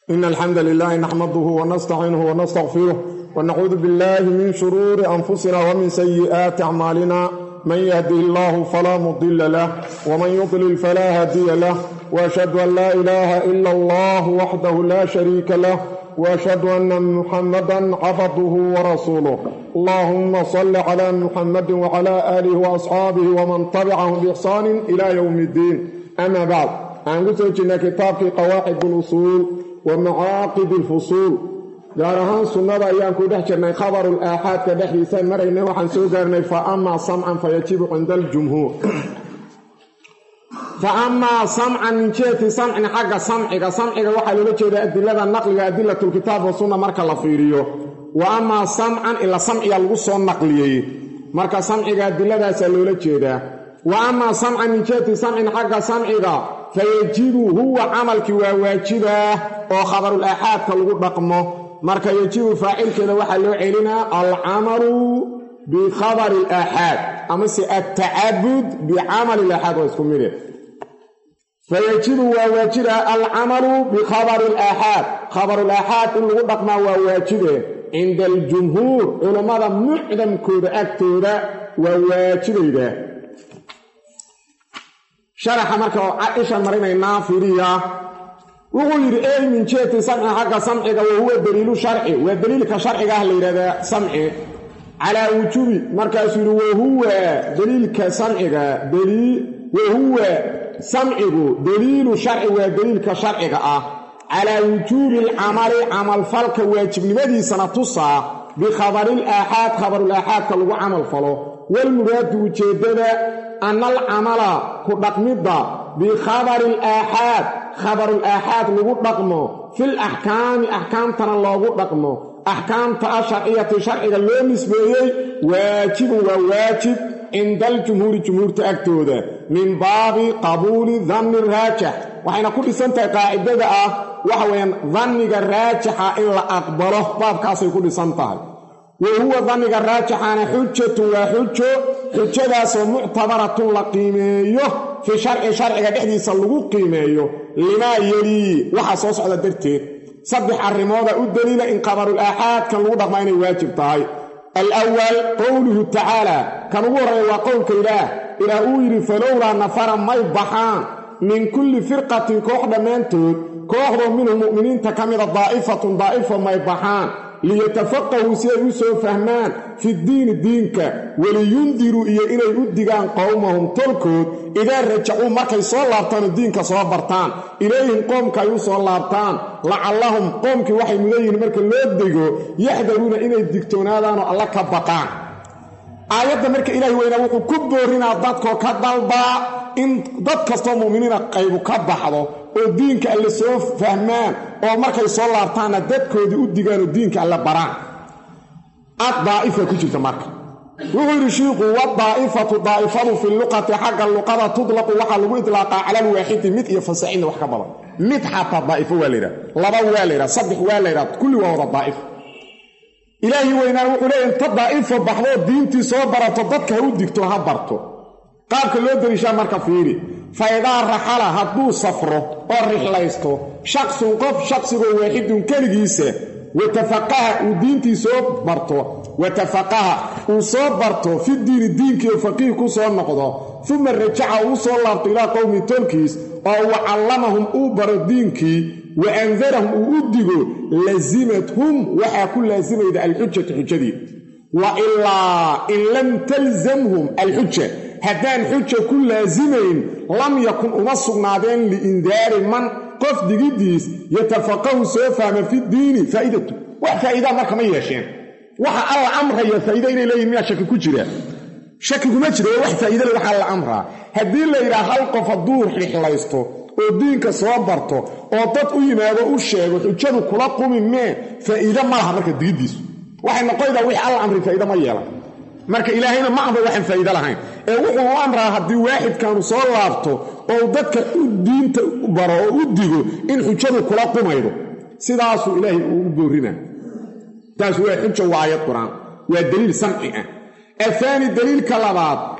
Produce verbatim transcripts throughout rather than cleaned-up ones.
إن الحمد لله نحمده ونستعينه ونستغفره ونعوذ بالله من شرور أنفسنا ومن سيئات أعمالنا من يهده الله فلا مضل له ومن يضلل فلا هادي له وأشهد أن لا إله إلا الله وحده لا شريك له وأشهد أن محمدا عبده ورسوله اللهم صل على محمد وعلى آله وأصحابه ومن تبعهم بإحسان إلى يوم الدين أما بعد أنقذ جنا كتاب قواعد الأصول ومعاقد الفصول جارهان سنة أيام كده جرنا خبر الآحاد كدحيسان مرينا وحن سوغرنا فأما سمعا فيجب عند الجمهور فأما سمعا من جهة سمع حق سمعك سمعك وحا لولا جيدا أدلة النقل أدلة الكتاب والسنة مركا لفيريو وأما سمعا إلا سمع يلغص النقلي مركا سمعك أدلة سلولا جيدا وأما سمعا من جهة سمع حق سمعك فيجب هو عملك وواجبه وخبر الآحاد كالغو رقمه مركا يجب فاعل كده وحا لو علينا العمل بخبر الآحاد أما التعبد بعمل الآحاد واسكم منه فيجب وواجب العمل بخبر الآحاد خبر الآحاد اللي قدق ما وواجبه عند الجمهور علماء معدم كود أكتودا وواجبه شرح مركا عائشة مرينا النافرية وغير أي من جهة سمع حق سمعك وهو دليل شرعي والدليل كشرعي أهل هذا سمعي على وجوب مركا يسير وهو دليل كسمعك دليل وهو سمعه دليل شرعي ودليل كشرعي على وجوب العمل عمل فلك واجب لماذا سنتصى بخبر الآحاد خبر الآحاد كالو عمل فلو والمراد وجدد أن العمل كدقمد بخبر الآحاد خبر الآحاد لغو دقمه في الأحكام أحكام ترى لغو دقمه أحكام تأشرعية شرعية اللي نسبيه واجب وواجب عند الجمهور الجمهور تأكتوده من باب قبول ظن الراجح وحين كل سنة قاعدة وحوين ظنك الراجح إلا أقبله باب كاسي كل سنة وهو ظنك الراجح عن حجة وحجة حجة داس معتبرة لقيميه في شرع شرع قد يسلقوا قيميه لما يلي وحصوص على الدرتين صبح الرماضة والدليل إن قبر الآحاد كان وضع ما يواجب طاي الأول قوله تعالى كان ورى وقولك إله إلى أوير فلولا نفر ما يبحان من كل فرقة كوحدة منتود كوحدة من المؤمنين تكمل ضائفة ضائفة ما يبحان ليتفقهوا سيئوسوا فهمان في الدين دينك ولينذروا إيا إلي أدقان قومهم تلكود إذا رجعوا مركي صلابتان الدينك صلابرتان إليهم قومك يصلابتان لعلهم قومك وحي مدين مركي لأدقوا يحذرون إلي الدكتون هذا الله كبقان آيات مركي إلهي وينوكو كبورنا ضدكو كدالبا إن ضد كستو مؤمنين قيبوا كبحضوا ودينك اللي سوف فهمان ومركي صلابتان ضدكو دي أدقان الدينك اللي بران الضائفة كجلت مركي وغير شيخ والضائفة ضائفة في اللغة حق اللغة تطلق وحا إطلاق على الواحد مت يفسعين وحكبلا مت حتى الضائفة واليرا لبا واليرا صدح واليرا كل وهو الضائفة إلهي وينا وقلي انت الضائفة بحضور دينتي صبرة ضدك هودكتو هبرتو قابك اللي يدري مركا فيري فإذا رحل هدو صفره والرحليستو شخص قف شخص واحد كالجيسة وتفقه ودينتي صبرتو وتفقه وصبرته في الدين الدين كي فقيه كسو نقضه ثم رجع وصلى إلى قوم تلكيس أو علمهم أوبر الدين كي وأنذرهم أودقوا لزمتهم وحاكل لازمة إذا الحجة حجة وإلا إن لم تلزمهم الحجة هدان حجة كل لازمين لم يكن أنصر نادين لإنذار من قف دقيديس يتفقه سوفهم في الدين فائدته وفائدة ما كما يشين waxa alla amraya faa'iido inay leeyihiin miya shaki ku jira shaki kuma jiro wax faa'iido leh waxa alla amra hadii la yiraahdo hal qof aduur xixlaysto oo diinka soo barto oo dad u yimaado u sheego xujadu kula qumimee faa'iido ma laha marka diidiisu waxay noqoydaa wix alla amri faa'iido ma yeelan marka ilaahayna ma amro waxan faa'iido lahayn ee wuxuu u amraa hadii waaxid kaanu soo laabto oo dadka diinta u baro oo u digo in xujadu kula qumaydo sidaas uu ilaahay u boorina تاس هو حجة وآيات قرآن ودليل سمعي الثاني دليل كلابات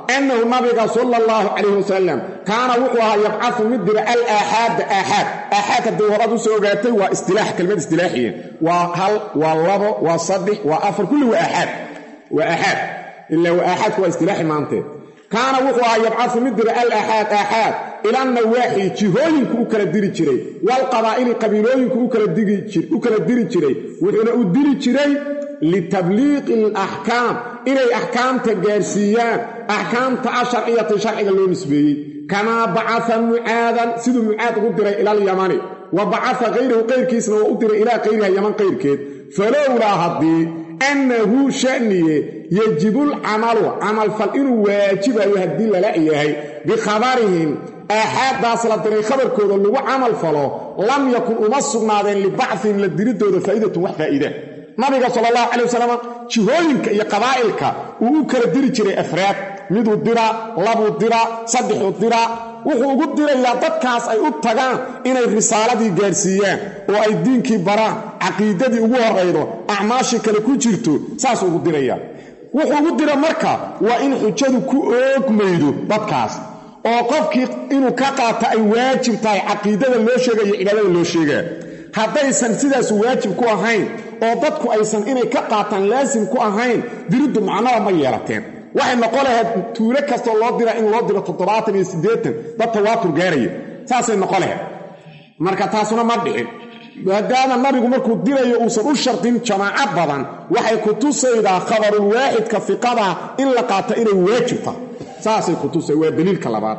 أنه النبي صلى الله عليه وسلم كان وقوها يبعث مدر الآحاد آحاد آحاد الدورات سوغاتي واستلاح كلمة استلاحية وهل والله والصدح وأفر كله آحاد وآحاد إلا وآحاد هو استلاح مانته كان وقوها يبعث مدر الآحاد آحاد إلى النواحي جهوينك أكل ديري جري والقبائل قبيلوينك أكل ديري جري أكل ديري جري وحنا أديري جري لتبليغ الأحكام إلى أحكام تجارسيان أحكام تعشرية شرعية للنسبية كما بعث معاذا سيد معاذ قدر إلى اليمن وبعث غيره غير كيس وقدر إلى غيرها يمن غير كيس فلولا هذه أنه شأنيه يجب العمل عمل فالإن واجب يهدي للأيه بخبرهم أحد داس لدري خبر كود اللي عمل فلو لم يكن أمصر نادين لبعثهم للدريد ذو فائدة وفائدة نبي صلى الله عليه وسلم جهوينك يا قبائلك uu kala diri jiray afraad mid uu dira laba uu dira saddex uu dira wuxuu ugu dirayaa dadkaas ay u tagaan inay risaaladii gaarsiiyaan oo ay diinkii baraan aqeedadii ugu horeydo acmaashi kale ku jirto saas ugu diraya wuxuu ugu dira marka waa in xujadu ku oogmaydo dadkaas oo qofkii inuu ka qaato ay waajib tahay aqeedada loo sheegayo cibaadada loo sheegayo haddaysan sidaas waajib ku ahayn oo dadku aysan inay ka qaataan laasim ku ahayn diriddu macnaha ma yeelateen waxay noqon lahayd tuule kasto loo dira in loo diro toddobaatan iyo siddeetan dad tawaatur gaaraya saasay noqon lahayd marka taasuna ma dhicin maadaama nabigu markuu dirayo uusan u shartin jamaaca badan waxay ku tusaydaa khabarul waahidka fiqada in la qaato inay waajib tahay saasay ku tusay waa daliilka labaad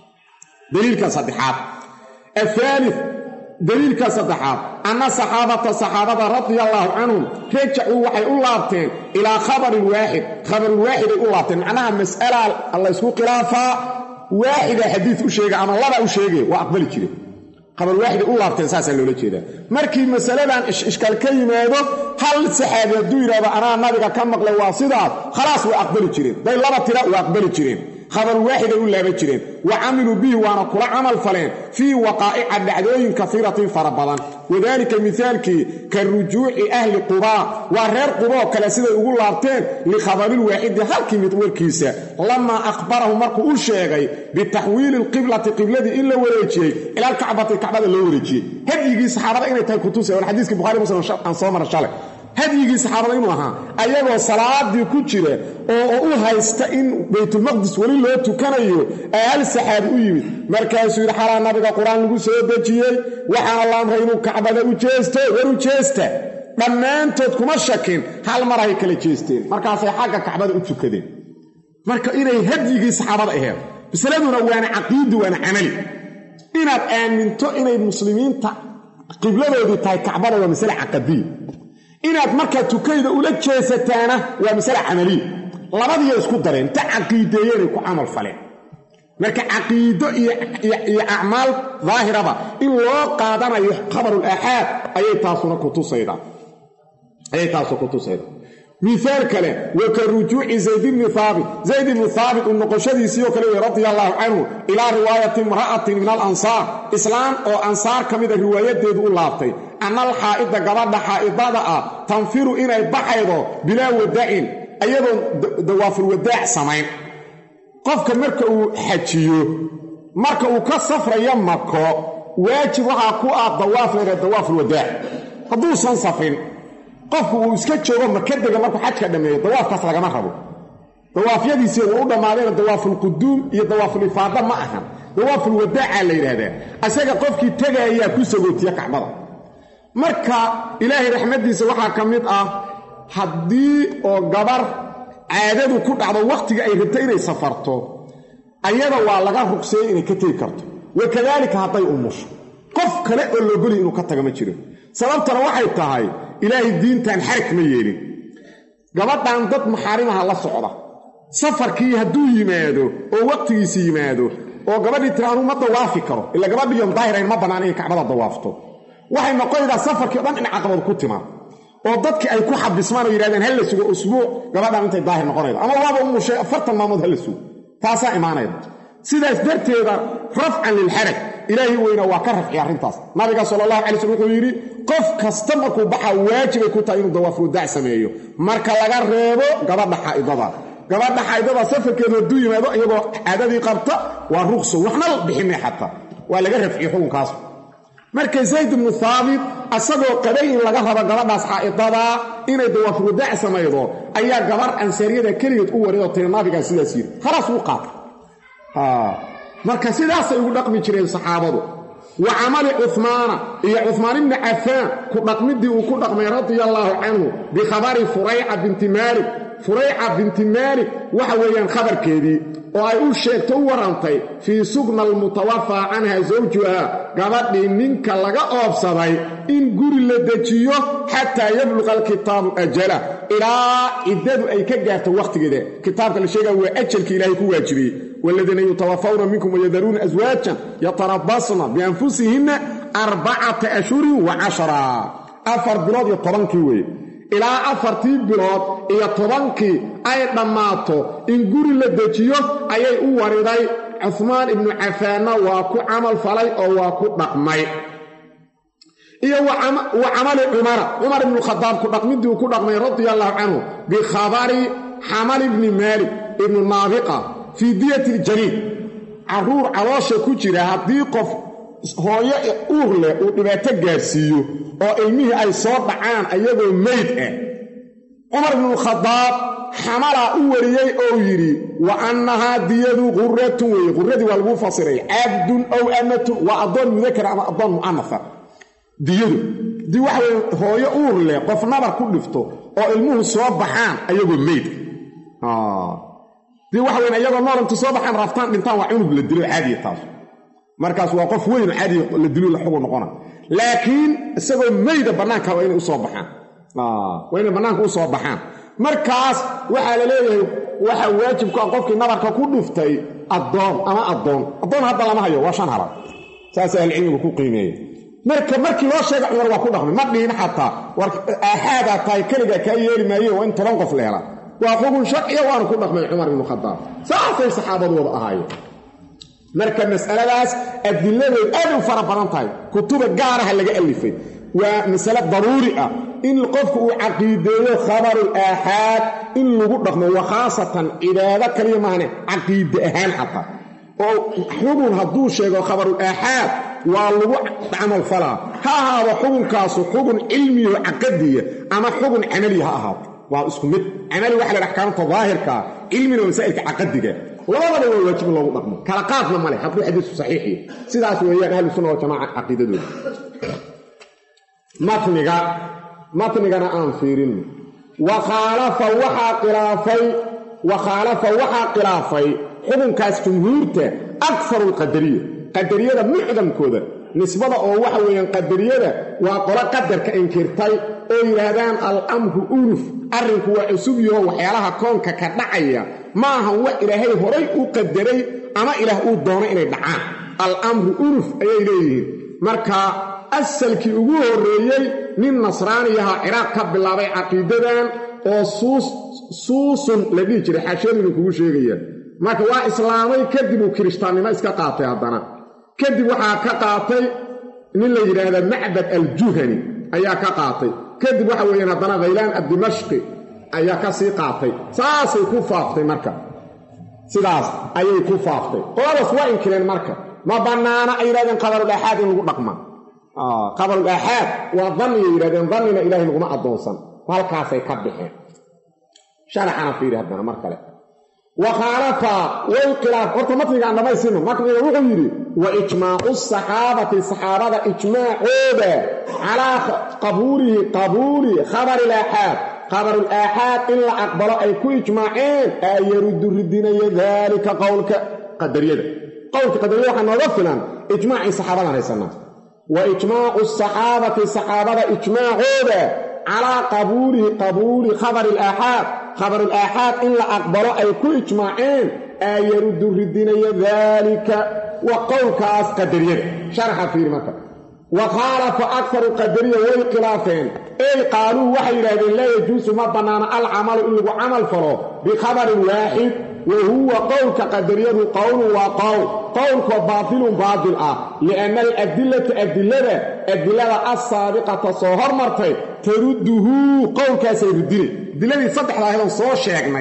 daliilka saddexaad الثالث دليل كصدحات أن صحابة صحابة رضي الله عنهم رجعوا وحي أولابتين إلى خبر الواحد خبر الواحد أولابتين معناها مسألة الله يسكو قرافة واحد حديث أشيغ أما الله أشيغ وأقبل كده خبر واحد أولابتين ساسا لولا كده مركي مسألة عن إشكال كلمة هل صحابة الدويرة أنا النبي كم مقل واصدات خلاص وأقبل كده ده الله ترى وأقبل كده خبر واحد يقول لا بجرين وعملوا به وانا كل عمل فلان في وقائع الدعوين كثيرة فربضا وذلك مثال كالرجوع أهل قباء وغير قباء كالسيدة يقول لابتين لخبر الواحد هل كم يتقول كيسا لما أخبره مركو الشيغي بتحويل القبلة قبلة إلا وليجي إلى الكعبة الكعبة اللي وليجي هذا يجي صحابة إنه تاكتوسة والحديث كبخاري مسلم عن صومر الشالك هديغي صحابه inuu ahaa ayagoo salaadii ku jira oo u haysta in baytul maqdis wali loo tukanayo ay saxaab u yimid markaas uu xaraa nabiga quraan lagu soo dajiyay waxaan Allah amray inuu kacbada u jeesto war u jeesta dhamaantood kuma shakin hal mar ay kala jeesteen markaas ay xagga kacbada u tukadeen marka inay hadiigii saxaabada ahayd bisaladuna waana aqeedu waana amali inaad aaminto inay muslimiinta qibladoodu tahay kacbada waa mas'ala aqadi inaad marka tukayda ula jeesataana waa mas'ala amali labadii isku dareen ta aqiideeyeen ku amal faleen marka aqiido iyo a'maal zaahiraba in loo qaadanayo khabarul ahad ayay taasuna ku tusayda ayay taasuna ku tusayda مثال كله وكرجوع زيد بن ثابت زيد بن ثابت النقشديسي وكله رضي الله عنه الى روايه امراه من الانصار اسلام او انصار كميد روايته او لابتي ان الحائض غبد حائضه تنفر الى بحيضه بلا وداع ايضا دواف الوداع سمين قفك marka uu xajiyo marka uu ka safrayo Makka waajib waxa ku ah dawaaf leeyahay dawaaf الوداع haduu san safrin qofku uu iska joogo makadaga markuu xajka dhameeyo dawaafkaas laga ma rabo dawaafyadiisa uu dhamaadeen dawaaful quduum iyo dawaaful ifaada ma aha dawaaful wadaa la yiraahdaa asaga qofkii tagaya ku sagootiya kacbada marka ilaahi raxmadiisa waxa kamid ah hadii oo gabar caadadu ku dhacdo waqtiga ay rabtay inay safarto ayada waa laga ruqsay inay ka tagi karto wakadalika haday umusho qof kale oo loo goli inuu ka taga ma jiro sababtana waxay tahay ilaahi diintan xarik ma yeelin gabadhan dad maxarimaha la socda safarkii haduu yimaado oo waqtigiisa yimaado oo gabadhii tiraan uma dawaafi karo ila gabadhii yom daahirayn ma banaan inay kacbada dawaafto waxay noqonaysaa safarkii dhan in caqabad ku timaado oo dadkii ay ku xabismaan oo yiraahdeen hal la sugo usbuuc gabadhan intay daahir noqonaydo ama waaba umushay afartan maalmood hal la sugo taasa imaanayda sidaas darteeda rafcan lil haraj ilaahi weyna waa ka rafci arintaas nabiga sallallahu alayhi wasallam wuxuu yiri qof kasta markuu baxa waajib ku tahay inuu dawaaf wadaa sameeyo marka laga reebo gabadha xaidada gabadha xaydada safarkeedu haduu yimaado iyadoo caadadii qabta waa ruqso waxna bixinay xataa waa laga rafciyo xukunkaas marka Zayd ibn Thabit asagoo qabay in laga rabo gabadhaas xaydada inay dawaaf wadaac sameeydo ayaa gabar ansaariyada kaliya u wareeyo tirnaabiga sidaas yiri khalaas uu qaat ha marka sidaas ay ugu dhaqmi jireen saxaabadu wa amali Uthman iyo Uthman ibn Affan ku dhaqmidii uu ku dhaqmay radiyallahu anhu bi khabari Furay'a bint Malik Furay'a bint Malik waxa weeyaan khabarkeedii oo ay u sheegtay u warantay fi sugna al-mutawaffa anha zawjuha gabadhii ninka laga oobsaday in guri la dejiyo hatta yabluq al-kitab ajala ila idadu ay ka gaarto waqtigeeda kitaabka la sheegay waa ajalka Ilaahay ku waajibiyay walladina yatawaffawna minkum wa yadharuna azwajan yatarabbasna bi anfusihinna arba'ata ashhurin wa ashara afar bilood iyo tobankii weey ilaa afartii bilood iyo tobankii ay dhamaato in guri la dejiyo ayay u wariday Uthman ibn Affan waa ku amal falay oo waa ku dhaqmay iyo wa amal Umar Umar ibn Khattab ku dhaqmidii ku dhaqmay radiyallahu anhu bi khabari Hamal ibn Malik ibn Nabiqa fi diyat al-jarid arur caloosha ku jira hadii qof hooyo uur leh oo dhibaato gaarsiiyo oo ilmihi ay soo dhacaan ayagoo meyd ah Umar ibn Khattab xamala u wariyay oo yiri wa annaha diyadu qurratun wa qurradi wal mufasiray abdun aw amatu wa adon mudakar ama adon muannafa diyadu di waxa hooyo uur leh qof nabar ku dhifto oo ilmuhu soo baxaan ayagoo meyd ah di waxa weyn ayagoo noolantu soo baxaan raftaan dhintaan waa cunug la dilo caadi taas markaas waa qof weyn caadi la dilo la xugo noqona laakiin isagoo meeyda banaanka waa inay u soo baxaan ah waa inay banaanka u soo baxaan markaas waxa la leeyahay waxa waajib ku ah qofkii nabarka ku dhuftay adoon ama adoon adoon hadda lama hayo waa shan hara saas ay cilmigu ku qiimeeyay marka markii loo sheegay Umar waa ku dhaqmay ma dhihin xataa war ahada tay kaliya ka yeeli maayo waa in toban qof la hela waa xukun sharci ah waan ku dhaqmay Umar ibn Khattab saafay saxaabadu wada ahaayeen marka mas'aladaas adiladeed aad u fara badan tahay kutuba gaar ah laga alifay waa mas'ala daruuri ah in qofku uu aqiideeyo khabar al-ahad in lagu dhaqmo wa khaasatan ibaada kaliya maahane aqiide ahaan xata oo xukun haduu sheego khabar al-ahad waa lagu amal falaa ha hada xukunkaas xukun cilmi iyo aqadiye ama xukun amali ha ahaad waa isku mid amali waxa la dhaqaanto daahirka cilmi iyo masaa'ilka aqadiga labada waa waajib loogu dhaqmo kala qaadna male haduu xadiis saxiix sidaas weeyaan ahlu sunna wal jamaa aqeedadooda matniga matnigana aan fiirin wa khalafa waxa khilaafay wa khalafa waxa khilaafay xukunkaas jumhuurta akthar qadariyya qadariyada mucdamkooda nisbada oo waxa weeyaan qadariyada waa qolo qadarka inkirtay oo yiraahdaan al-amru uruf arrinku waa cusub iyo waxyaalaha koonka ka dhacaya ma aha wax ilaahay horay u qadaray ama ilaah uu doono inay dhacaan al-amru uruf ayay leeyihiin marka asalkii ugu horeeyay nin nasraaniyaha Iraaq ka bilaabay aqiidadan oo suus suusun la dhigi jiray xashadii kugu sheegaya marka waa islaamay kadib uu kristaanimo iska qaatay hadana kadib waxa ka qaatay nin la yiraahdo Ma'bad al-Juhani ayaa ka qaatay kadib waxa weeyaan hadana Ghaylan ad-Dimashqi ayaa ka sii qaatay saasay ku faaftay marka sidaas ayay ku faaftay qoladas waa inkireen marka ma banaana ay yiraahdeen qadarul ahad in lagu dhaqma ah qadarul ahad waa dhanni yiraahdeen dhannina ilaahay lagu ma adoonsan halkaasay ka bixeen sharaxana fiiri hadana mar kale وخالف والخلاف اوتوماتيك عندما يسمى ما كان يقول يري واجماع الصحابه الصحابه اجماع هذا على قبوله قبول خبر الاحاد خبر الاحاد الا اقبل اي كل اجماعين اي يرد الدين ذلك قولك قدريه قولك قدريه احنا وصلنا اجماع الصحابه ليسنا واجماع الصحابه الصحابه اجماع هذا على قبول قبول خبر الآحاد خبر الآحاد إلا أقبل أي كل إجماعين أي يرد الدين ذلك وقول كاس قدرية شرح في المكة وخالف أكثر القدرية والخلافين أي قالوا وحي لذين لا يجوز ما بنانا العمل إلا عمل فلو بخبر واحد وهو قول كقدرية قول وقول قول كباطل باطل آه لأن الأدلة أدلة أدلة السابقة صهر مرتين ترده قول كاسي الدين دلالي صدح لها صور شاكني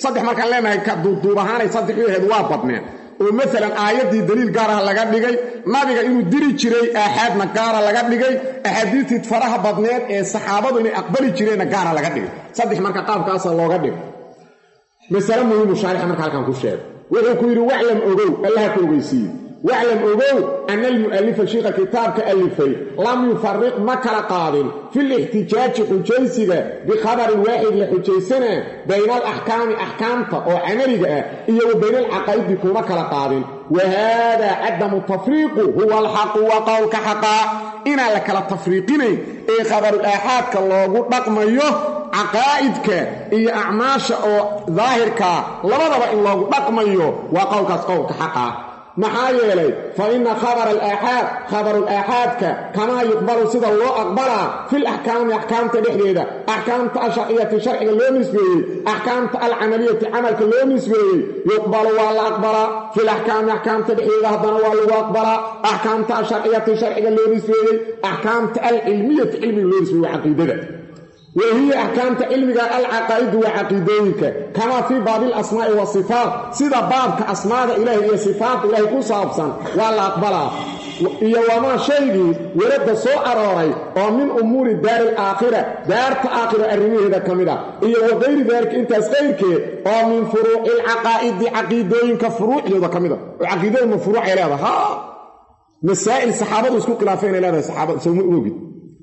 صدح مركان لنا كدوبهانay saddex yahay waa badneen oo mesela aayadii daliil gaar ah laga dhigay nabiga inuu diri jiray ahadna gaar ah laga dhigay ahadiithii faraha badneed ee saxaabadu inay aqbali jireen gaar ah laga dhigay saddex marka qaabkaas looga dhigay mesela muhiim sharix marka halkan ku sheeg wuxuu ku yiri wa'lam ogow allah ku ogeysiin wa'lam ogow an al-mu'allif shaykh kitabka alifay lam yufarriq makala qaadin fi al-ihtijaaj hujaysiga bi khabar wahid la hujaysana bayna al-ahkam ahkamta oo amaliga iyo bayna al-aqaid kuma kala qaadin wa hada adam tafriq huwa al-haq wa qawlka haqa ina la kala tafriqinay ee khabar al-ahad ka loogu dhaqmayo aqaidka iyo a'maasha oo zaahirka labadaba in loogu dhaqmayo waa qawlkaas qawlka haqa maxaa yeelay fa inna khabar al-ahad khabar al-ahad kama yuqbalu sida loo aqbala fil ahkam ahkamta dhexdeeda ahkamta shar'iyyati sharciga loo nisbeeyay ahkamta al-amaliyati amalka loo nisbeeyay yuqbalu wa la aqbala fil ahkam ahkamta dhexdeeda hadana waa lagu aqbala ahkamta shar'iyyati sharciga loo nisbeeyay ahkamta al-ilmiyati ilmi loo nisbeeyay aqeedada وهي أحكام علمك العقائد وعقيدتك كما في باب الأسماء والصفات سيدا باب كأسماء إلهي صفات إلهي كل صابصا ولا أقبلها وما شيء ورد سوء راري ومن أمور الدار الآخرة دار الآخرة الرميه هذا كمدا وغير ذلك انت أسخيرك ومن فروع العقائد عقيدتك فروع هذا كمدا وعقيدتك من فروع إلهي ها مسائل الصحابة وسكوك لافين إلهي الصحابة سوء موجد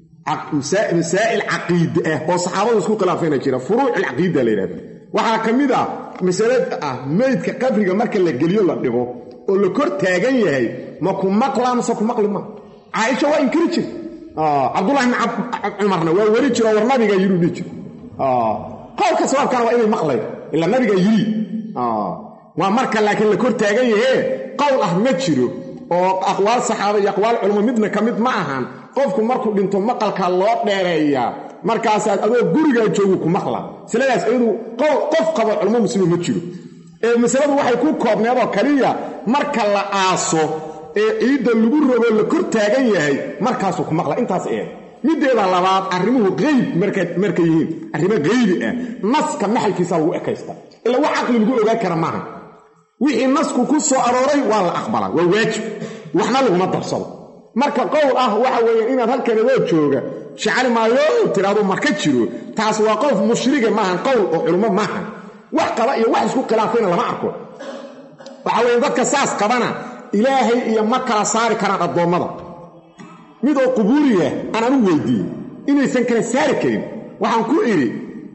مسائل عقيدة وصحابة اسكو خلافين جيرا فروع العقيدة ليراد waxa kamida mas'alad ah meedka qabriga marka la geliyo la dhigo oo la kor taagan yahay ma ku maqlaan soo ku maqli ma Aisha waa inkiri jir ah Abdullah ibn Umarna waa wari jiro war nabiga yiri dhij ah qowlka sababkan waa inay maqlay illa nabiga yiri ah waa marka laakiin la kor taagan yahay qowl ah ma jiro oo aqwaal saxaaba iyo aqwaal culimo midna kamid ma ahan qofku markuu dhinto maqalka loo dheereeya markaas adoo guriga joogo ku maqla siladaas ayadu qof qabo culimo muslimiin ma jiro ee masaladu waxay ku koobneedo kaliya marka la aaso ee ciida lagu rogo la kor taagan yahay markaas ku maqla intaas ee mideeda labaad arrimuhu qeyb marka marka yihiin arrimo qeyb ah naska maxalkiisa lagu ekaysta ila wax aqli lagu ogaa kara maaha wixii nasku ku soo arooray waa la aqbala waa waajib waxna lagu ma darsado marka qowl ah waxa weeyaan inaad halkan oo jooga shacari maayo tiraado marka jiro taas waa qof mushriga maaha qowl oo culimo maaha wax qaba iyo wax isku khilaafayna lama arko waxa weeyaan dadka saas qabana ilaahay iyo ma kala saari karaan adoomada mid oo qubuuriya ana u weydiin inaysan kala saari karin waxaan ku iri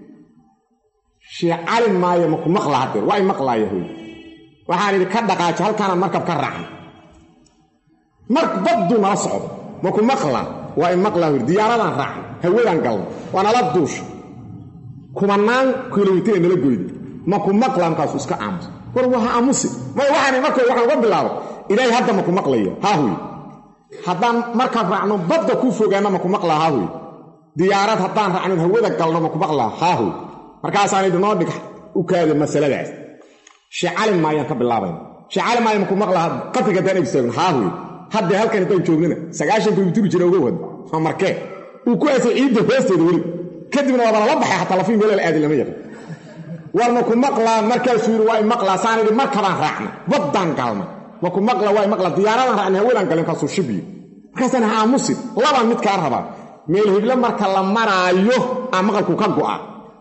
shacari maayo ma ku maqlaade way maqlaayahay waxaan iri ka dhaqaajo halkaan markab ka raacay mark baddu ma socdo ma ku maqla waa in maqla diyaaradan raac hawadan gal wana la duush kumanaan kilomitir nala gooyay ma ku maqla markaas iska aamus war waxa aamusi ma waxaan marka waxaan uga bilaabo ilaahay hadda ma ku maqlayo ha huwi haddaan marka raacno badda ku fogaana ma ku maqla ha huwi diyaarad haddaan raacno hawada galno ma ku maqla ha huwi markaas aan idinoo dhig u kaada masaladaas shacalin ma ayaan ka bilaabay shacalin ma ayaan ku maqla qafiga daan ibsan ha huwi hadda halkan inta joognana sagaashan kilomitir jira uga wad markee uu ku asay ciidda hoosteeda wali kadibna waa la baxay hatta la fiin meel aad lama yaqaan warna ku maqla markaas uu waa maqla saanidi markaban raacna wadan galma ma ku maqla waa maqla diyaaradan raacna hawadan galan ka soo shibiyo markaasna ha musid laba mid ka raba meel hibla marka la maraayo ama maqalku ka go'a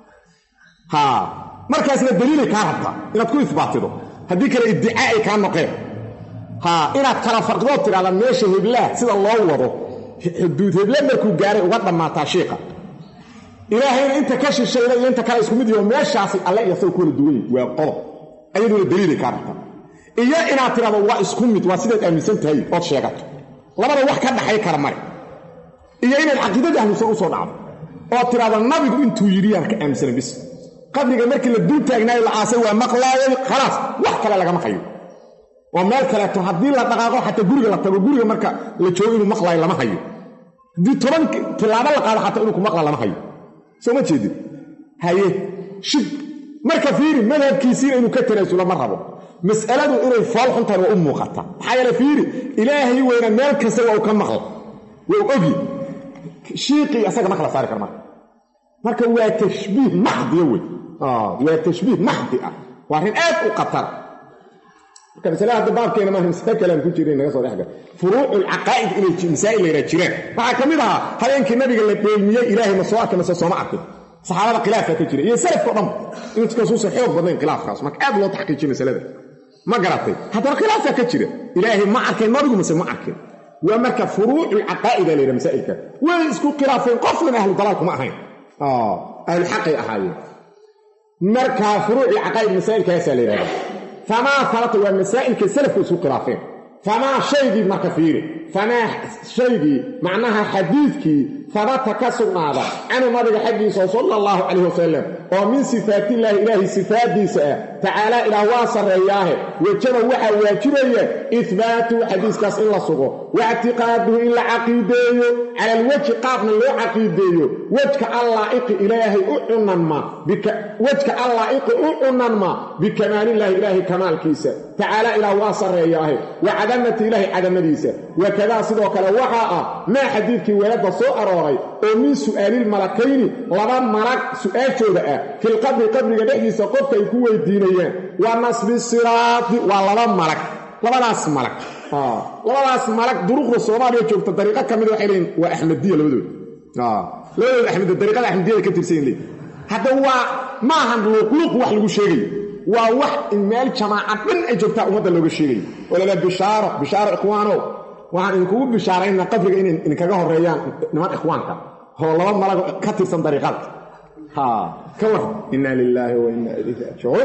ha markaasna daliil ka rabta inaad ku isbaatido hadii kale iddia ay ka noqeen ها inaad kala farqdo tirada meesha hiblaa sida loo wado xuduud hiblaa markuu gaaray uga dhamaata sheeka ilaahay inta ka shisheeyay inta kala isku mid yahay meeshaasi alla iyo soo kula duway waa qodob ayaduna daliil ka rabta iyo inaad tirada waa isku mid waa sidaad aaminsan tahay oo sheegato labada wax ka dhaxay kara mar iyo inaad aqoonta ahlusun u soo dhacdo oo tirada nabigu intuu yiri yar ka aaminsan bis qabriga markii la duul taagnaa la aasay waa maqlaayay khalaas wax kale laga maqayo وما كلا تحدي لا دقاقو حتى غوريغا لا تاغو غوريغا marka la joogo inuu maqlay lama hayo di toban tilaabo la qaado xataa inuu ku maqla lama hayo soo ma jeedin haye shib marka fiiri madhabkiisina inuu ka tanaasulo ma rabo mas'aladu inay faal xuntan waa u muuqata xayala fiiri ilaahi weyna meel kasta waa ka maqla waa ogi shiiqi asaga maqla saar karma marka waa tashbiih mahdi wey اه وتشبيه محض وارين aad u qatar ka misala hada baabkeena ma himsa kalam ku jireen naga soo dhaxga furuuc al-aqaa'id ila masaa'il ay jireen waxa kamid ah habeenkii nabiga la deelmiyay ilaahay ma soo arkay ma soo ma arkay saxaabada khilaafka ka jiray iyo salafka dhan inta soo soo xoog badan khilaafkaas marka aad loo taxqiijin masalada ma garatay hada khilaafka ka jira ilaahay ma arkay nabigu ma ma arkay waa marka furuuc al-aqaa'id ila masaa'ilka way isku khilaafeen qofna ahlu dalaalku ma ahayn اه الحقي احايي marka furuuc al-aqaa'id masaa'ilka saleeyay fama faratu wa masaa'ilka salafku isku khilaafeen fama shaygi marka fiiri fama shaygi macnaha xadiidki ثبت كسرنادا أنا نبي حديث صلى الله عليه وسلم ومن صفات الله إلهي صفات ديسة تعالى إلى واصل رياه وجب وحا واجبية إثبات حديث كاس إلا صغو واعتقاده إلا عقيديه على الوجه قابل له عقيديه وجه اللائق إلهي أعنما بك وجه اللائق أعنما بكمال الله إلهي كمال كيسة تعالى إلى واصل رياه وعدمة إلهي عدم ديسة وكذا صدوك لوحاء ما حديثك ولد صوء ومن سؤال الملكين لبا ملك سؤال جوده في القبر قبر دحيسا قفكا ay ku weydiinayaan waa nasbi siraat waa laba malak labadaas malak ah labadaas malak duruqda Soomaaliya joogta dariiqo kamid waxay leeyeen waa Ahmadiya labadood ah labadooda Ahmad dariiqada Ahmadiya ka tirsan leey hada waa ma ahan luqluq wax lagu sheegay waa wax in meel jamaacad dhan ay joogta umada looga sheegay wala bishaara bishaara ikhwaano waxaan ku bishaarayna qabriga in kaga horeeyaan niman ikhwaanka hoo laba malaga ka tirsan dariiqad ha ka war inna lillahi wa inna ilayhi raaji'un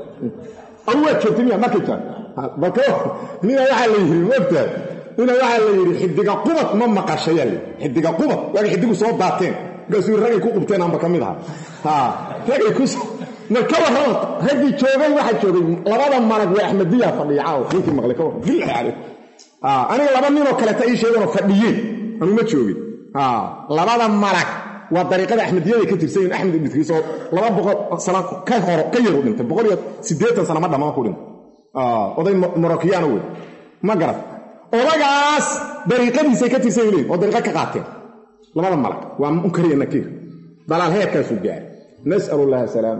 awaa joogtimiya markii bako nina waxa la yiri wabta nina waxa la yiri xidiga qubad ma maqashayay xidiga qubad waa xidigu soo daateen gaasuu ragay ku qubteen amba kamid ah ha ragay ku marka waxa hadii joogay waxa joogay labada malag waa Ahmadiya fadhiya caaw ninkii maqlay ka war billahi alayhi ah aniga laba nin oo kale tay sheegano fadhiyeen anu ma joogin ah labada malak waa dariiqada Ahmadiyada ka tirsan Ahmed ibn Idris oo laba boqol sano ka hor ka yar u dhintay boqol iyo siddeetan sano ma dhamaan ku dhintay ah oday Marokiyaan oo ma garad odagaas dariiqadiisa ka tirsan yihiin oo dariiqa ka qaateen labada malak waa munkariya nakiir dalal heerkaas u gaar nas'alullaha salaam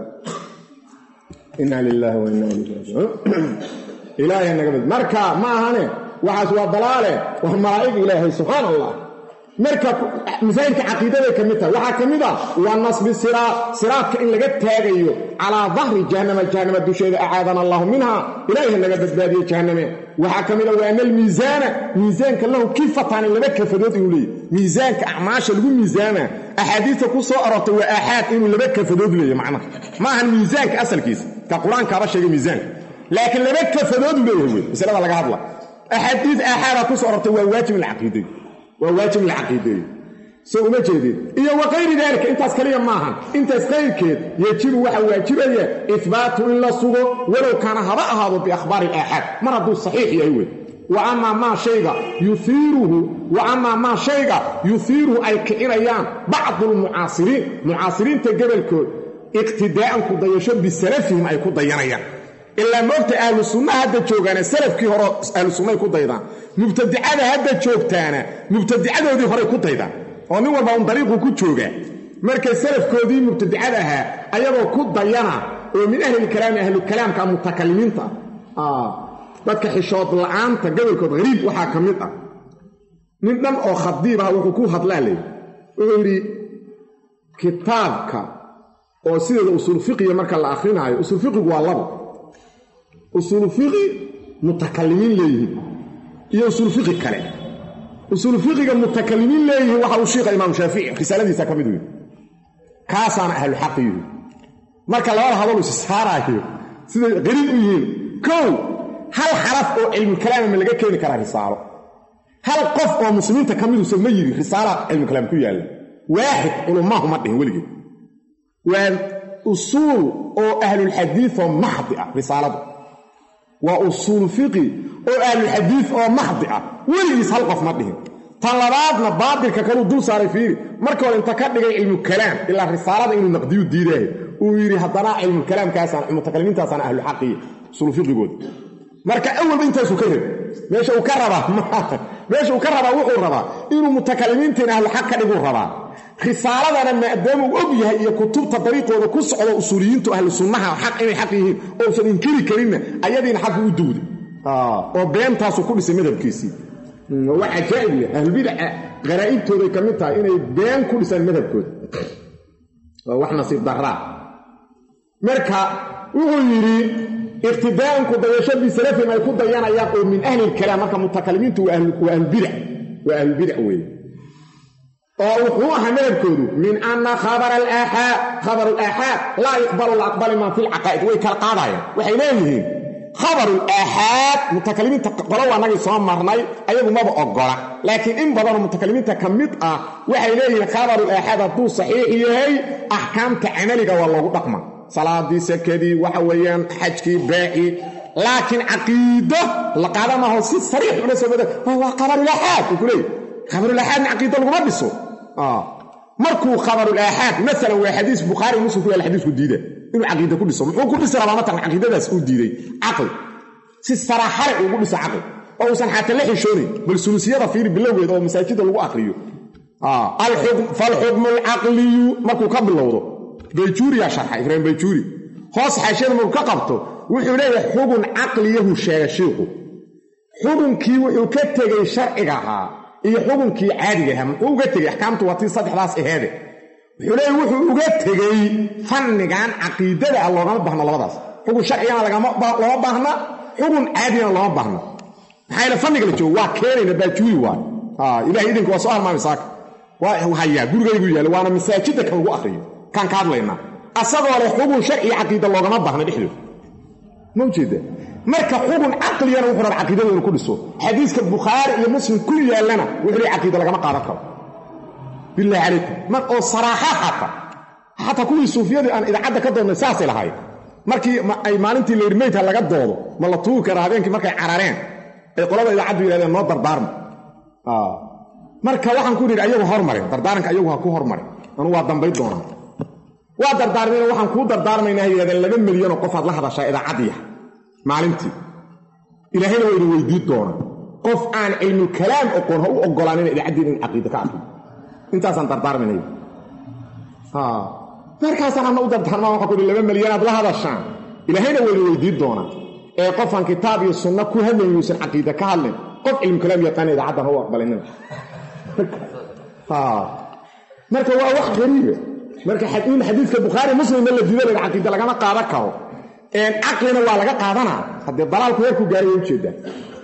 inna lillahi wa inna ilayhi raaji'un ilaahay naga marka ma ahane waxaas waa dalaale waa malaa'ig ilaahay subhanallah marka misaanka aqeedada kamida waxa kamida waa nasbi sira siraadka in laga taagayo ala dhahri jahannama jahannama dusheeda aadana allah minha ilaahay naga badbaadiyo jahannama waxa kamida waa anal miisaana miisaanka lahu kifatan laba kafadood uu leeyahay miisaanka acmaasha lagu miisaana ahadiisa ku soo arortay waa ahad inuu laba kafadood leeyahay macnaha ma ahan miisaanka asalkiisa ka quraanka ba sheegay miisaanka laakiin laba kafadood leeyahay misalada laga hadla أحاديث أحارة كسرت وواجب العقيدة وواجب العقيدة سو ما جديد إيه وغير ذلك أنت أسكاليا معها أنت أسكاليك يجب واجب إثبات إلا الصغر ولو كان هراء هذا بأخبار الآحاد مرض الصحيح يهوي وأما ما شيء يثيره وأما ما شيء يثيره أي كإريان بعض المعاصرين معاصرين تقبلك اقتداء كضيشون بسلفهم أي كضيانيان إلا موقت أهل السنة هذا جوغانا سلف كي هو أهل السنة يكون ضيضان مبتدعان هذا جوغتانا مبتدعان هذا هو يكون ضيضان ونوى بهم طريقه كو جوغا مركز سلف كودي مبتدعانها أيضا كو ضيانا ومن أهل الكلام أهل الكلام كان متكلمين تا آه بدك حشوط العام تقبل كود غريب وحاكمتا من دم أو خضيبها وكو هطلالي ويقولي كتابك أو سيدة الأصول الفقهية مركز الآخرين أصول الفقه هو الله أصول فقه متكلمين ليه هي أصول فقه كلام أصول فقه المتكلمين ليه وحاو الشيخ الإمام شافعي رسالة دي ساكمدوه كاسان أهل الحقيه marka laba hadal is saarayo sida qariib u yihiin kow hal xaraf oo cilmi kalaam ma laga keeni karaa risaalo hal qof oo muslimiinta kamid u soo yiri risaala cilmi kalaam ku yaal waahid ulama ma dhihin waligeed waa usul oo ahlul hadith oo mahdi ah risaaladu waa usul fiqi oo ahlul hadith oo mahdi ah waligiis hal qof ma dhihin talabaadna baadilka kale dul saaray fiiri marka hore inta ka dhigay cilmi kalaam ila risaalada inuu naqdiyo diiday uu yiri hadana cilmi kalaam kaasan mutakallimintaasaan ahlul haqiy usul fiqigood marka awal inta soo kare meesha uu ka raba meesha uu ka raba wuxuu raba inuu mutakallimiinta ahlul haq ka dhigo raba risaaladana maadaama uu og yahay iyo kutubta dariiqooda ku socdo usuuliyiintu ahlu sunnaha xaq inay xaq yihiin oo uusan inkiri karinna ayadiina xaq u duuday oo beentaasu ku dhisay madhabkiisii waa cajaa'ib leh ahlulbidca qaraa'ibtooday ka mid tahay inay been ku dhisaan madhabkooda waa wax nasiib darraa marka wuxuu yidhi iqtidaa'anku dayashadii salafin ay ku dayanayaan oo min ahli lkalaam marka mutakalimiintu waa ahlulbidac waa ahlulbidac weeye oo wuxuu ahaa madhabkoodu min anna khabara alaaxaad khabaru alaaxaad laa yuqbalu la aqbali maa fi lcaqaa'id way kala qaadayaan waxay leeyihiin khabaru alaaxaad mutakalimiinta qolo waanagii soo marnay ayagu maba ogola laakiin in badanoo mutakalimiinta ka mid ah waxay leeyihiin khabaru alaaxaad hadduu saxiix yahay axkaamta camaliga waa loogu dhaqma salaadii sakadii waxa weeyaan xajkii beecii laakiin caqiido la qaadamaho si sariix ula soo bada waa khabarulaaxaad uu ku leeyahy khabarulaaxaadna caqiido laguma dhiso markuu khabarulaaxaad maalan waa xadiis bukhaari muslim ku yaala xadiisku diida inuu caqiida ku dhiso muxuu ku dhisi rabaa matalan caqiidadaas uu diiday caqli si saraaxare ugu dhiso caqli oo uusan xataa la xishoonin bal sulusiyada fiiri bilowgeeda oo masaajida lagu aqriyo falxukmu alcaqliyu markuu ka bilowdo bayjuuriyaa sharxa ibraahim bayjuuri hoos xaashiyada markuu ka qabto wuxuu leeyahay xugun caqliyahu sheega shiiku xugunkii wuxuu ka tegey sharciga ahaa iyo xugunkii caadiga ahaa muxuu uga tegey axkaamtu waa tii saddexdaas aheede wuxuu leeyahy wuxuu uga tegey fannigan caqiidada ah loogama baahno labadaas xugun sharcigana looma baahna xugun caadigana looma baahna maxaa yeele fanniga la joogo waa keenayna baajuuri waay ilahay idinka waa soo halmaamay saaka waa hayaa gurigaygu yaalla waana masaajidda kan lagu aqriyo kaan ka hadlaynaa asagoo leh xugun sharciga caqiida loogama baahna dhexdooda ma ujeeda marka xugun caqliyana wuxuu raba caqiidada inuu ku dhiso xadiiska bukhaari iyo muslim ku yaallana wuxuu leeyahay caqiida lagama qaadan karo bilaahi calaykum mar oo saraaxa xata xataa kuwii suufiyadii aan idaacadda ka doodnay saasay lahayd markii ay maalintii la yidhi meydha laga doodo ma la tuugi kara habeenkii markay carareen ay qolada idaacaddu yidhahdeen noo dardaarma marka waxaan ku yidhi ayagu hormarin dardaaranka ayagu ha ku hormarin anu waa dambay doonaa waa dardaarmayna waxaan kuu dardaarmaynaa yidhahdeen laba milyanoo qofaad la hadashaa idaacaddiya maalintii ilaahayna waa idin weydii doona qof aan cilmulkalaam oqoon ha u oggolaanina idaacaddiina in caqiida ka arko intaasaan dardaarmaynay markaasaan anna u dardaarmaa waxaa ku yidhi laba milyanaad la hadashaan ilaahayna waa idin weydii doona ee qofaan kitaab iyo sunno ku hadlayn yuusan caqiida ka hadlin qof cilmukalaam yaqaana idaacaddan ha u aqbalinina marka waa wax qariiba marka in xadiidka bukhaari muslimna la diido laga caqiida lagama qaadan karo caqlina waa laga qaadanaa haddee dalaalku heerku gaaray ujeedaa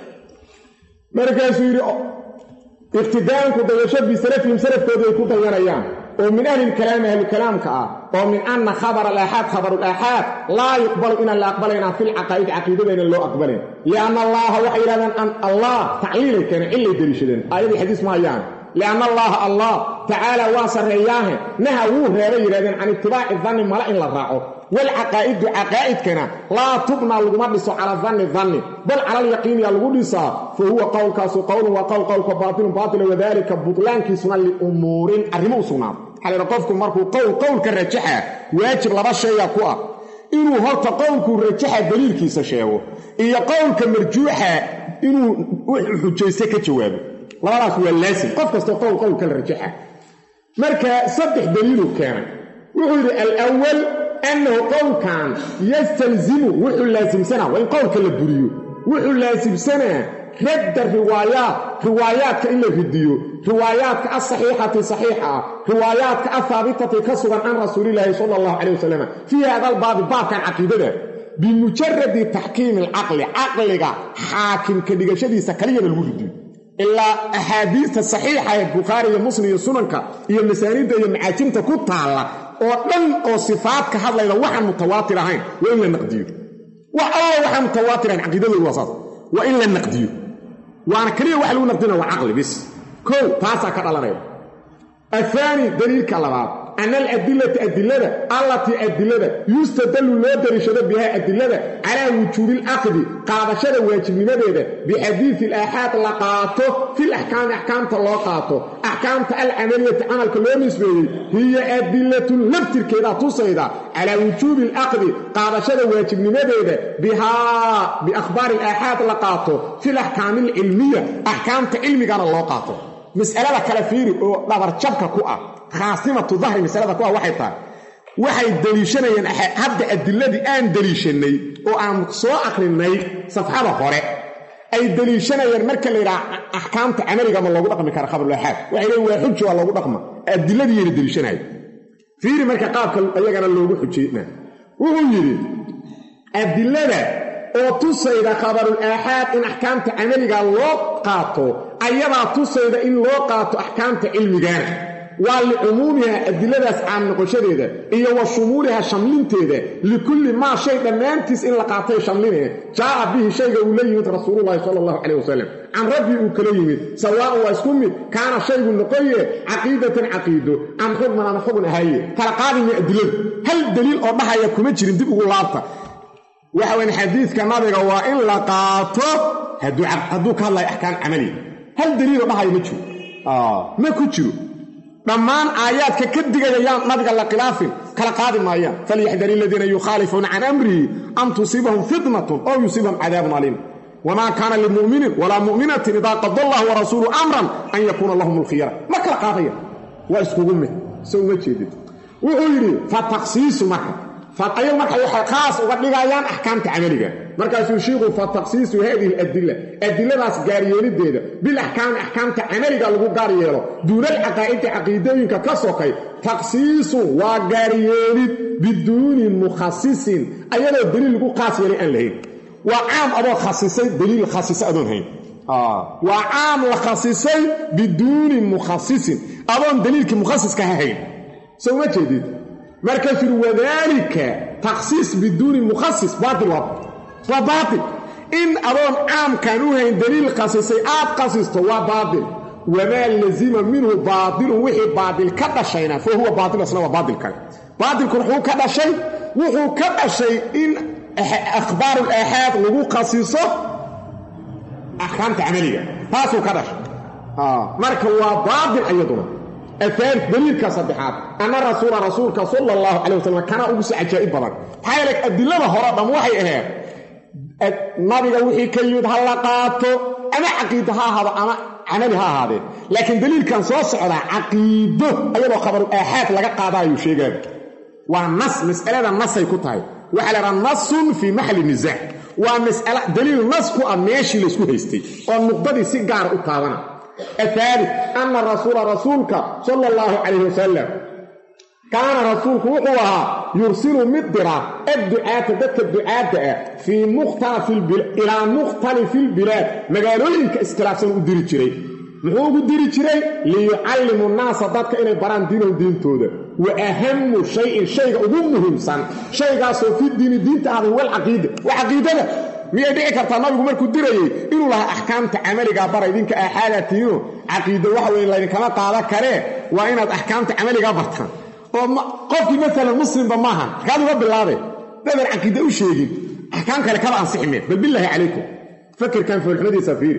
markaasuu yidhi iqtidaanku dayasho bisalafihim salafkooda ay ku dayanayaan oo min ahli lkalaami ahlukalaamka ah oo min anna khabara alaaxaad khabarulaaxaad laa yuqbalu inaan la aqbalaynaa fi lcaqaa'id caqiidadayna loo aqbalayn lianna allaha waxay yidhahdeen an allah tacliilay keeneen cillay deliishadeen aayadii xadiis ma hayaan lianna allaha allah tacaala waa sarreeyaahe naha wuu reebay yidhahdeen can itibaaci danni mala in la raaco walcaqaa'idu caqaa'idkana laa tubnaa laguma dhiso cala danni danni bal cala alyaqiiniya lagu dhisaa fa huwa qowlkaasu qowlun waa qowl qowlka baatilun baatila wadaalika butlaankiisuna liumuurin arrimo u sugnaado waxaa laydha qofku markuu qowl qowlka rajaxa waajib laba shaya ku ah inuu horta qowlkuu rajaxa daliilkiisa sheego iyo qowlka marjuuxa inuu wuxuu xujayste ka jawaabo labadaas waa laasim qof kastoo qowl qowlka la rajaxa marka saddex daliiluu keenay wuxuu yidhi alawal annahu qowlkan yastalzimu wuxuu laasimsanaa waa in qowlka la buriyo wuxuu laasimsanaa radda riwaayaat riwaayaadka in la ridiyo riwaayaadka asaxiixati saxiixa ah riwaayaadka ahaabitati ka sugan can rasuulilaahi sala allahu calay wasalam fii hada albaabi baabkan caqiidada bimujaradi taxkiimi alcaqli caqliga xaakimka dhigashadiisa kaliyana lagu ridiyo ilaa axaadiista saxiixa ee bukhaari iyo muslim iyo sunanka iyo masaaniidda iyo macaajimta ku taalla oo dhan oo sifaad ka hadlayda waxaan mutawaatir ahayn waa in la naqdiyo wax alla waxaan mutawaatir ahayn caqiidadoodu waa saas waa in la naqdiyo waana keliya wax lagu naqdina waa caqli bis kow taasaa ka dhalanaya ahaani daliilka labaad ana aladilata adilada allatii adilada yustadallu loo dariishado bihaa adilada calaa wujuubi alaqdi qaadashada waajibnimadeeda bixadiidi alaaxaad la qaato fil axkaami axkaamta loo qaato axkaamta alcamaliyati camalka loo nisbeeyey hiya adilatun laftirkeedaa tusayda calaa wujuubi alaqdi qaadashada waajibnimadeeda bihaa biakhbaari alaaxaad la qaato fil axkaami alcilmiya axkaamta cilmigana loo qaato mas'alada kale fiiri oo dhabarjabka ku ah khaasimatu dahri masalada kuwa waxay tahay waxay daliishanayaan hadda adiladii aan daliishanay oo aan soo aqrinay safxada hore ay daliishanayaan marka la yiraahdo ahkaamta amaliga ma loogu dhaqmi karo khabarul ahad waxay leeyihiin waa xujo waa loogu dhaqma adiladii ay daliishanayaan fiiri marka qaabka ayagana loogu xujeyna wuxuu yiri adilada oo tusayda khabarul ahad in ahkaamta amaliga loo qaato ayada tusayda in loo qaato ahkaamta cilmiga والعمومها أدلة عن نقشدها هي وشمولها شملنتها لكل ما شيء دمانتس إن لقاطه شملنه جاء به شيء وليه رسول الله صلى الله عليه وسلم عن ربي وكليه سواء واسكم كان شيء نقيه عقيدة عقيده عن حكم عن حكم هاي تلقاني من أدلة هل دليل أربعة يكون جرين دي بقول لابطة وحوين حديث كما بقوا إن لقاطه هدو هدوك الله يحكام عملي هل دليل أربعة يمشي آه ما كتشرو ضمان آيات ككدغ يا نبي الله خلافين كلا قادم مايا فليحذر الذين يخالفون عن امره ان تصيبهم فتنه او يصيبهم عذاب اليم وما كان للمؤمن ولا مؤمنه اذا قضى الله ورسوله امرا ان يكون لهم الخيار ما كلا قاضيه واسكوغمه سو وجهد ويري فتخصيص معه فقيل markay xaqaas uga dhigayaan ahkaamta amaliga markaas uu sheego fa taqsiis hadi adilla adilladaas gaariyeelideeda bil ahkaam ahkaamta amaliga lagu gaariyeelo duunal aqaa'id aqeedooyinka ka sokay taqsiis wa gaariyeelid biduni mukhassisin ayada daliil lagu qaas yeelay aan lahayn wa aam abo khassisay daliil khassisa adoon hayn ah wa aam la khassisay biduni mukhassisin adoon daliilki mukhassiska hayn soo ma jeedid مركز وذلك تخصيص بدون مخصص باطل وباطل إن أرون عام كانوا هين دليل قصصي آب قصص هو باطل وما لزم منه باطل وحي باطل كذا شيء فهو باطل أصلا باطل كذا باطل كرحو كذا شيء وحو كذا شيء إن أخبار الآحاد لغو قصصه أحكام عملية فاسو كذا شيء آه. مركز هو باطل أيضا الثالث دليل كصدحات أن الرسول رسولك صلى الله عليه وسلم كان أبس عجائب بلد حيالك الدليل هرابا موحي إهاب النبي وحي كيود هلقاته أنا عقيدها هذا أنا عملها هذا لكن دليل كان صوص على عقيده أيضا خبر الآحاد لقى قادة يشيقاب والنص مسألة النص يكتها وحلى النص في محل النزاع ومسألة دليل النص كو أمياشي لسكو هستي والنقضة سيقار أطاونا الثالث أن الرسول رسولك صلى الله عليه وسلم كان رسولك وقوها يرسل مدرة الدعاة ذات الدعاة في مختلف البلاد إلى مختلف البلاد مقالوا لك استلاسل أدري جري محوق أدري جري ليعلم الناس ذاتك إلى بران دين ودين تودا وأهم شيء شيء أمهم سن شيء قاسوا في الدين الدين تعالى هو العقيدة وعقيدة ميا ديك كرتا نبيgu markuu dirayay inuu laha ahkaamta amaliga baray idinka ahaalatiyo aqeedo waxa weyn la kama qaada kare waa inaad ahkaamta amaliga bartaan oo qofkii mesela muslim ba maahan kaad uga bilaabay dadar aqeedo u sheegin ahkaam kale kala ansiximeen billahi alaykum fakir kan fi al-hadith safir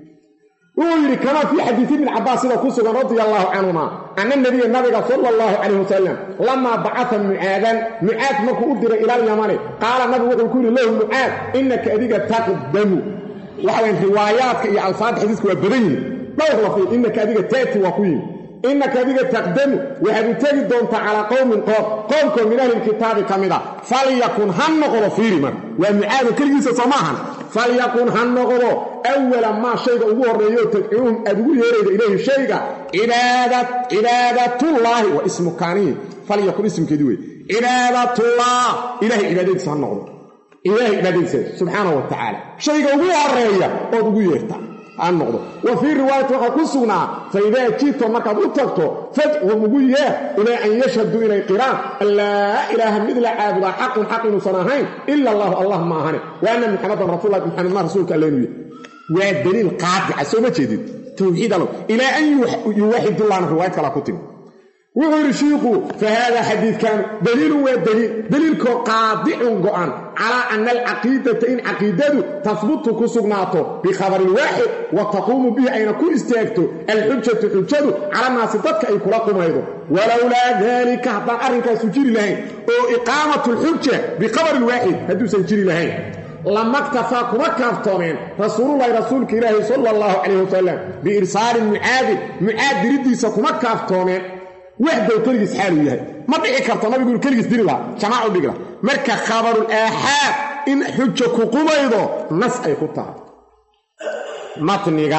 ويري كما في حديث ابن عباس رضي الله عنهما أن النبي النبي صلى الله عليه وسلم لما بعث معاذ معاذ مكو أدر إلى اليمن قال النبي وقل له معاذ إنك أديك تقدم وحوين رواياتك يا الفاظ حديثك وبرين لا يغلق إنك أديك تأتي وقوي إنك أديك تقدم وحد تجد دونت على قوم قوم قومكم من أهل الكتاب كاملا فليكن هنغض فيرما ومعاذ كل جيسة سماحا فليكن هنغض أولا ما شيء أقول ريو تدعون أدعو يريد إليه شيء عبادة عبادة الله واسم كانيه فليكن اسم كدوي عبادة الله إلهي عبادة سهنغض إلهي عبادة سبحانه وتعالى شيء أقول ريو أدعو يريد النقطة وفي رواية وقصنا فإذا جئت مركب أتكتو فادعوا مقوية إلى أن يشهدوا إلى القرآن لا إله مثل عابد حق حق نصناهين إلا الله الله معهن وأن محمد رسول الله محمد رسولك الليل والدليل قاطع سوما جديد توحيد الله إلى أن يوحد الله عن رواية كلا كتب وغير شيخه فهذا حديث كان دليل والدليل دليل قاطع قرآن على أن العقيدة إن عقيدته تثبت كسقناته بخبر الواحد وتقوم به أين كل استيقته الحجة حجته على ما صدتك أي كلاكم أيضا ولولا ذلك حتى أرنك سجير لهين أو إقامة الحجة بخبر الواحد هدو سجير لهين لما اكتفاكم كافتومين رسول الله رسولك إلهي صلى الله عليه وسلم بإرسال معاذ معاذ ردي سكما كافتومين wahdow keligiis xaalu yahay ma dhici karto nabigu inuu keligiis diri lahaa jamaaco dhigi lahaa marka khabarul aaxaad in xujo ku qumaydo nas ay ku tahay matniga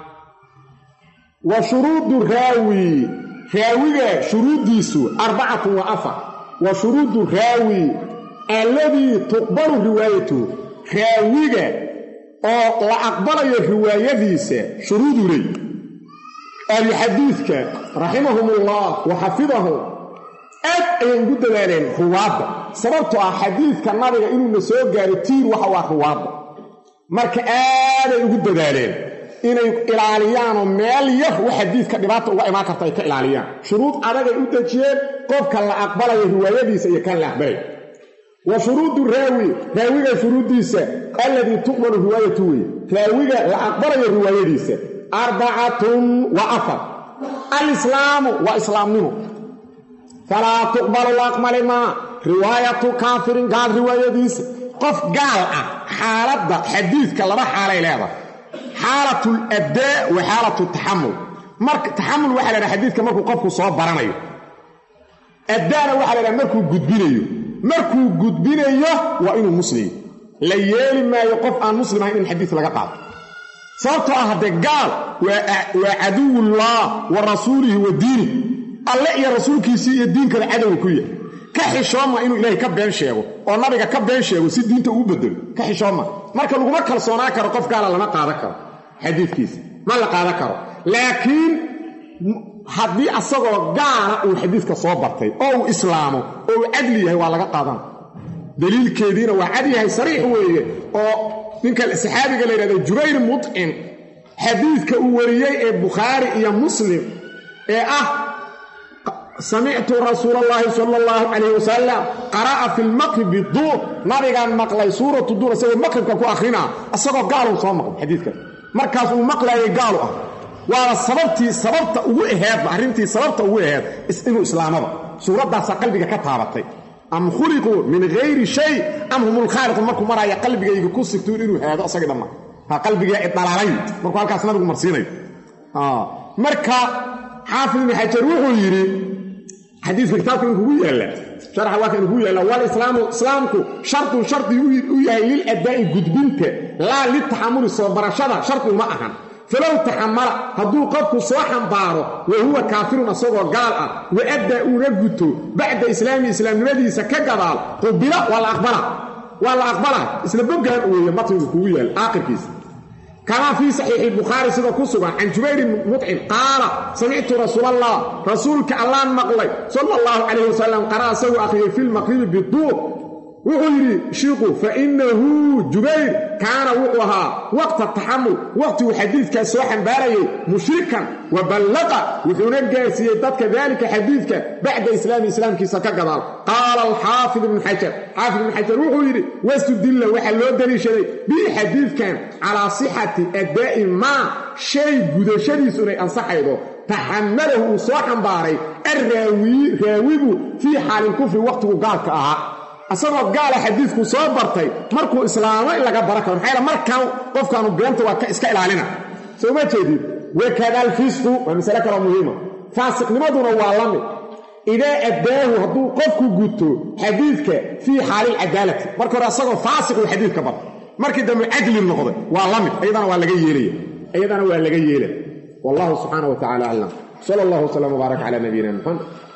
wa shuruudu raawi raawiga shuruudiisu arbacatun wa afar wa shuruudu raawi alladii tuqbalu riwaayatuhu raawiga oo la aqbalayo riwaayadiisa shuruudu ley alxadiidka raximahumullah wa xafidahum aad ayay ugu dadaaleen ruwaadda sababtoo ah xadiidka nabiga inuuna soo gaaro tiir waxa waa ruwaadda marka aaday ugu dadaaleen inay ilaaliyaanoo meel yar wax xadiidka dhibaata uga imaan karta ay ka ilaaliyaan shuruud adagay u dejiyeen qofka la aqbalayo riwaayadiisa iyo kan la aqbalay wa shuruudu raawi raawiga shuruudiisa alladii tuqbalu riwaayatu wey raawiga la aqbalayo riwaayadiisa arbacatun wa afar alislaamu wa islaamnimo falaa tuqbalu la aqbali maa riwaayatu kaafirin gaal riwaayadiisa qof gaal ah xaaladda xadiidka laba xaalay leedahay xaalatu labdaa wa xaalatu taxamul marka taxamul waxaa la dhaha xadiidka markuu qofku soo baranayo addaana waxaa la dhaha markuu gudbinayo markuu gudbinayo waa inuu muslim la yeeli maayo qof aan muslim ahayn in xadiis laga qaado sababtoo ah haddee gaal waa caduwullah wa rasuulihi wa diinih alle iyo rasuulkiisii iyo diinkada cadowga ku yahay ka xishooma inuu ilaahay ka been sheego oo nabiga ka been sheego si diinta ugu bedelo ka xishooma marka laguma kalsoonaa karo qof gaala lama qaadan karo xadiidkiisa ma la qaadan karo laakiin haddii asagoo gaala uu xadiidka soo bartay oo uu islaamo oo uu cadli yahay waa laga qaadan daliilkeediina waa cad yahay sariix weeye oo ninka saxaabiga la yidhahdo jubayr mutcim xadiidka uu wariyey ee bukhaari iyo muslim ee ah samictu rasuula allaahi sala allahu calayh wasalam qara'a fi lmaqrib biduur nabigaan maqlay suuratu duur isagoo maqribka ku akrinaa isagoo gaaluu soo maqlay xadiidkan markaas uu maqlaayay gaalu ah waana sababtii sababta ugu aheedba arrintii sababta ugu aheed inuu islaamaba suuraddaasaa qalbiga ka taabatay am khuliquu min hayri shay am humul khaaliqun markuu maraya qalbigayga ku sigtuun inuu haado asagii dhamma ha qalbigaa idhalaalay markuu halkaas nabigu marsiinayo marka xaafid ibn xajar wuxuu yidhi xadiidka kitaabka in kugu yaalla sharxa waa kan kugu yaalla wal islaamu islaamku shartu shardi u yahay lil adaa'i gudbinta laa litaxamuli soo barashada shardi uma ahan falow taxamala hadduu qofku soo xambaaro wa huwa kaafirun asagoo gaal ah wa addaa uuna guto bacda islaami islaamnimadiisa ka gadaal qubila waa la aqbala waa la aqbala isla boggaan weeye matnigu kugu yaalla aakhirkiisa كما في صحيح البخاري سيده كسغان عن جبير مطعم قال سمعت رسول الله رسولك الله مقلي صلى الله عليه وسلم قرأ سوى أخي في المغرب بالضوء وغيري شيخه فإنه جبير كان وقوها وقت التحمل وقت حديث كسوحا باري مشركا وبلغ وحنجا سيدتك ذلك حديثك بعد إسلام إسلام كيسا كقضال قال الحافظ بن حجر حافظ بن حجر وغيري واستدل وحلو دليل شيء بحديث كان على صحة أداء ما شيء قدشدي سنة أنصحيده تحمله صوحا باري الراوي راويه في حال الكفر وقته قالك أها asagoo gaala xadiidku soo bartay markuu islaamo in laga baraka maxay markaa qofkaanu beenta waa ka iska ilaalina soo ma jeedid wakadal fisqu wa masala kala muhiima faasiqnimaduna waa lamid ida adaahu haduu qofku guto xadiidka fi xaalil adaalati marka hore asagoo faasiq uu xadiidka bar markii dambe adli noqday waa lamid ayadana waa laga yeelaya ayadana waa laga yeelay wallahu subhanahu wa ta'ala a'lam sallallahu alayhi wa sallam wa baraka ala nabiyina muhammad